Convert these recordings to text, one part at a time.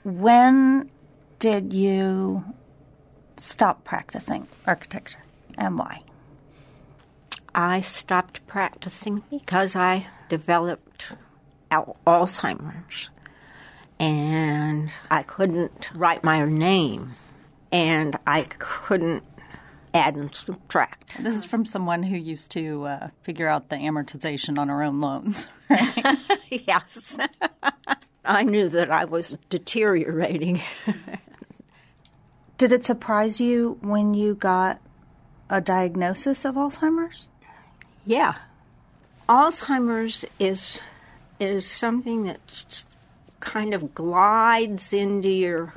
When did you stop practicing architecture, and why? I stopped practicing because I developed Alzheimer's, and I couldn't write my name, and I couldn't add and subtract. This is from someone who used to figure out the amortization on her own loans, right? Yes. I knew that I was deteriorating. Did it surprise you when you got a diagnosis of Alzheimer's? Yeah. Alzheimer's is something that just kind of glides into your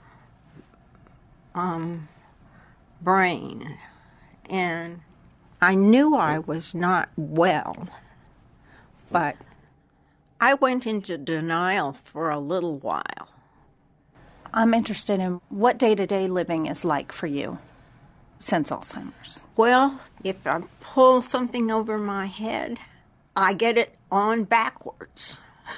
brain. And I knew I was not well, but I went into denial for a little while. I'm interested in what day-to-day living is like for you since Alzheimer's. Well, if I pull something over my head, I get it on backwards.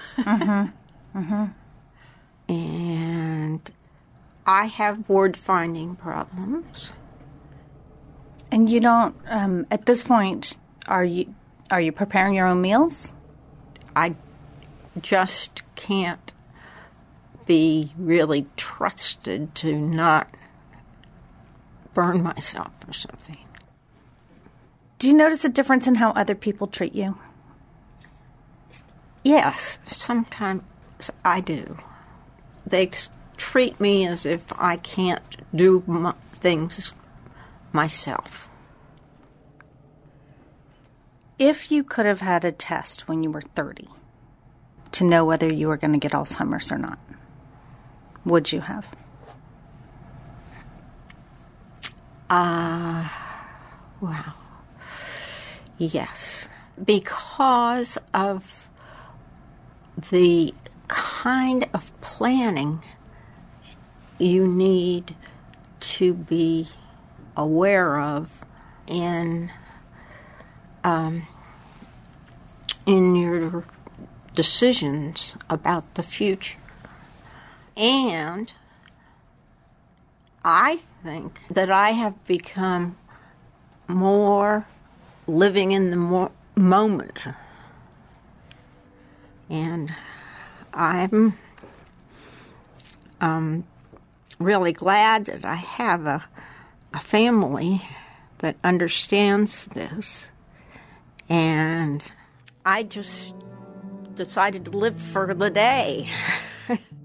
And I have word-finding problems. And you don't, at this point, are you preparing your own meals? I just can't be really trusted to not burn myself or something. Do you notice a difference in how other people treat you? Yes, sometimes I do. They treat me as if I can't do things myself. If you could have had a test when you were 30 to know whether you were going to get Alzheimer's or not, would you have? Well, yes. Because of the kind of planning you need to be aware of in your decisions about the future. And I think that I have become more living in the moment. And I'm really glad that I have a family that understands this. And I just decided to live for the day.